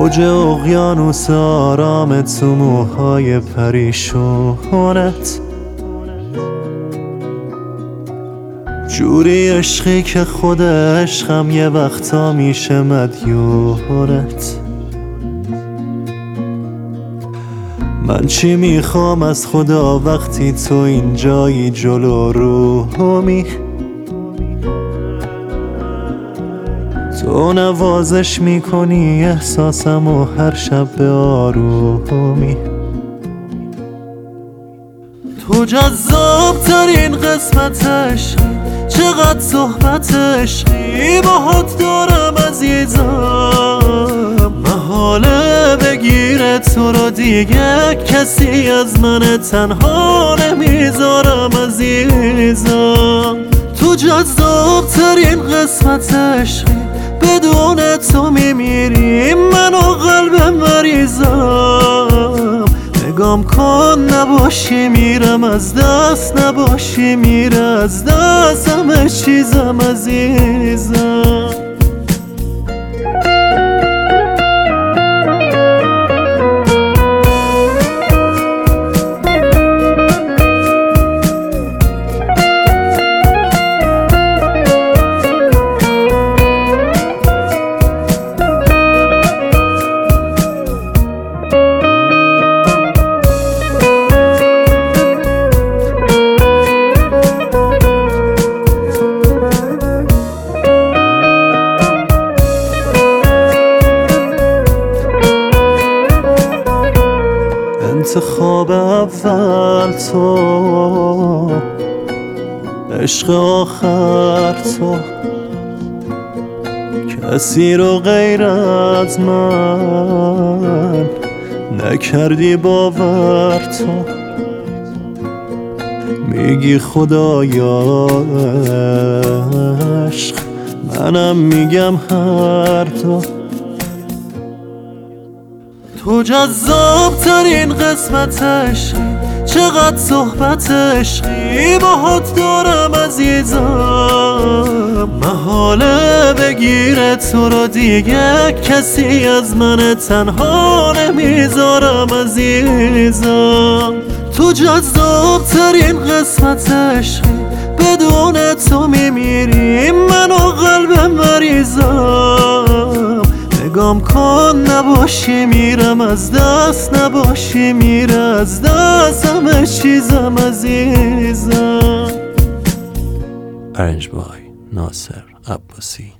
موج اقیانوس آرام تو موهای پریشونت، جوری عشقی که خود عشقم یه وقتا میشه مدیونت. من چی میخوام از خدا وقتی تو اینجایی جلو رومی، تو نوازش میکنی احساسم و هر شب به آرومی. تو جذاب ترین قسمت عشقی، چقدر صحبت عشقی باهات دارم عزیزم. محاله بگیره تو رو دیگه کسی از من تنها نمیذارم عزیزم. تو جذاب ترین قسمت عشقی، بدون تو میمیریم من و قلب مریضم. نگام کن نباشی میرم از دست، نباشی میره از دست همه چیزم عزیزم. انتخاب اول تو، عشق آخر تو، کسی رو غیر از من نکردی باور. تو میگی خدایا عشق، منم میگم هر دو. تو جذاب ترین قسمت عشقی، چقدر صحبت عشقی باهات دارم عزیزم. محاله بگیره تو رو دیگه کسی از من تنها نمیذارم عزیزم. تو جذاب ترین قسمت عشقی، بدون تو میمیریم من و قلب مریضم. نگام کن نباشی میرم از دست، نباشی میره از دست همه چیزم عزیزم. Arranged by ناصر عباسی.